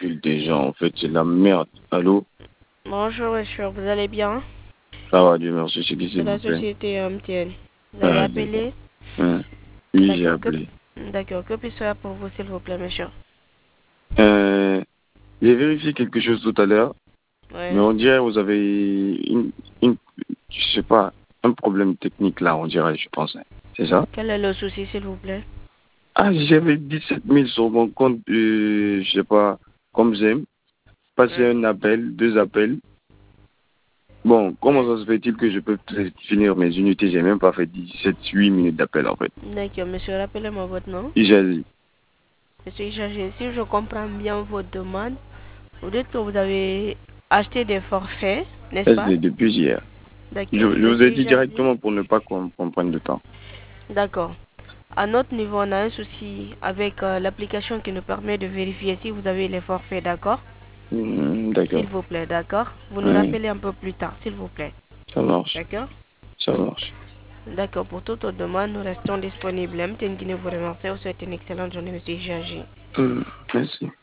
bouscule déjà. En fait, c'est la merde. Allô? Bonjour monsieur, vous allez bien? Ça va, Dieu merci. C'est qui, C'est s'il la vous plaît? société MTN. Vous avez Ah, d'accord. appelé? Hein. Oui, j'ai D'accord, appelé. que puis-je faire pour vous s'il vous plaît monsieur? Euh, j'ai vérifié quelque chose tout à l'heure, mais Oui. on dirait que vous avez une, je sais pas, un problème technique là, on dirait, je pense. C'est ça? Quel est le souci s'il vous plaît? Ah, j'avais 17 000 sur mon compte, je sais pas, comme j'aime. Passer Oui. un appel, deux appels. Bon, comment Oui. ça se fait-il que je peux finir mes unités? J'ai même pas fait 8 minutes d'appel en fait. D'accord monsieur, rappelez-moi votre nom. J'ai Monsieur Ishaji, si je comprends bien votre demande, vous dites que vous avez acheté des forfaits, n'est-ce pas? SD depuis hier. Je, D'accord. je vous ai Monsieur dit Ishaji, directement pour ne pas qu'on prenne de temps. d'accord. À notre niveau, on a un souci avec l'application qui nous permet de vérifier si vous avez les forfaits, d'accord? S'il D'accord. vous plaît, d'accord? Vous nous Oui, rappelez un peu plus tard, s'il vous plaît. ça marche. D'accord? Ça marche. D'accord, pour toute autre demande, nous restons disponibles. MTN Guinée vous remercie. Vous souhaite une excellente journée, monsieur Jaji. Merci.